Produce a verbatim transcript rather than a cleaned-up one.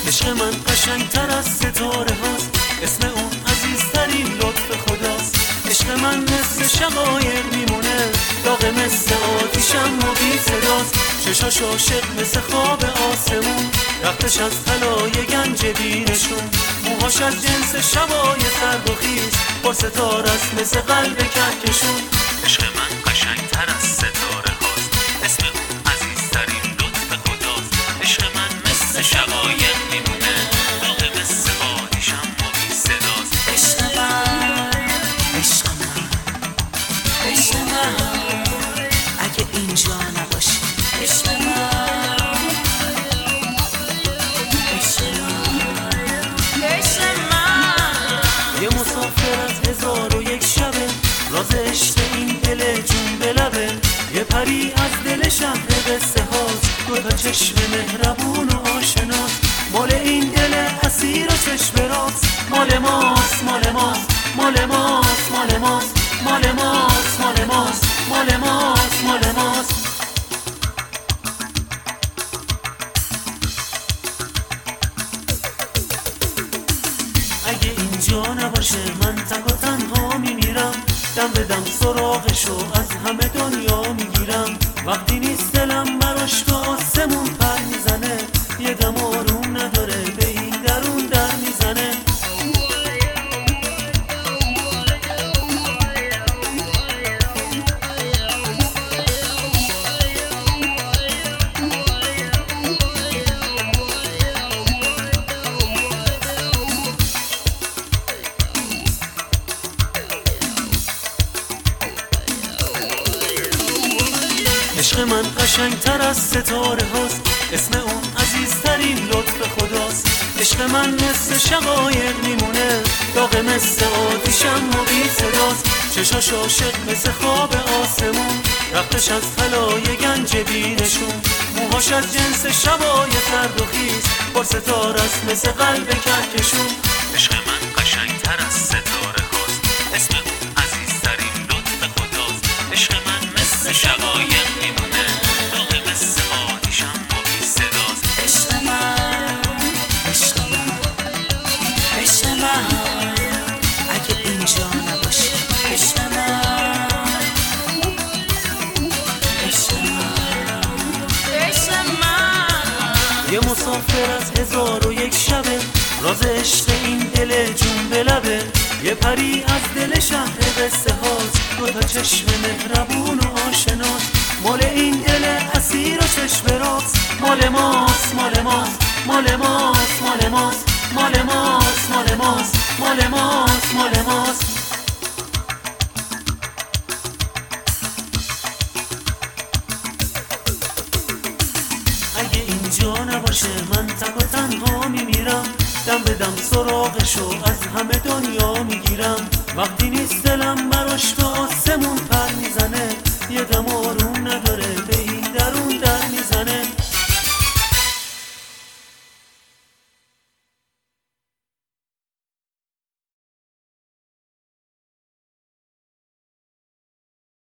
عشق من قشنگتر از ستاره هاست، اسم اون عزیزترین لطف خداست. عشق من مثل شقایق میمونه، داغ مثل آتیشم و بی صداست. چشاش عاشق مثل خواب آسمون، رختش از طلای گنج بینشون. موهاش از جنس شبای سرد و خیز، پر ستاره است مثل قلب کهکشون. عشق من قشنگتر از ستاره هاست، اسم اون عزیزترین لطف خداست. عشق من مثل شقایق میمونه، داغ مثل آتیشم و بی صداست. عشق من، عشق من، عشق من، اگه اینجا نباشی. عشق من، عشق من، عشق من. یه مسافر از هزار و یک شبه، راز عشق این دل جون به لبه. یه پری از دل شهر قصه هاست، دو تا چشم مهربون و آشناست. مال این دل اسیر و چشم راست، مال ماست، مال ماست، مال ماست، مال ماست، مال ماست، مال ماست، مال ماست، مال ماست. اگه اینجا نباشه من تک و تنها میمیرم، دم به دم سراغشو از همه دنیا میگیرم. وقتی نیست دلم براش تو آسمون پر میزنه، یه دم آروم نداره به این درون در میزنه. عشق من قشنگتر از ستاره هاست، اسم اون عزیزترین لطف خداست. عشق من مثل شقایق میمونه، داغ مثل آتیشم و بی صداست. چشاش عاشق مثل خواب آسمون، رختش از طلای گنج بینشون. موهاش از جنس شبای سرد و خیز، پر ستاره است مثل قلب کهکشون. عشق من قشنگتر از ستاره هاست، اسم اون عزیزترین لطف خداست. عشق من مثل شقایق میمونه، داغ مثل آتیشم و بی صداست. عشق من، عشق من، عشق من، اگه اینجا نباشی. عشق من، عشق من، عشق من. یه مسافر از هزار و یک شبه، راز عشق این دل جون به لبه. یه پری از دل شهر قصه هاست، دو تا چشم مهربون و آشناست. مال این دل اسیر و چشم راست، مال ماست، مال ماست، مال ماست، مال ماست، مال ماست، مال ماست، مال ماست، مال ماست. اگه اینجا نباشه من تک و تنها میمیرم، دم به دم سراغشو از همه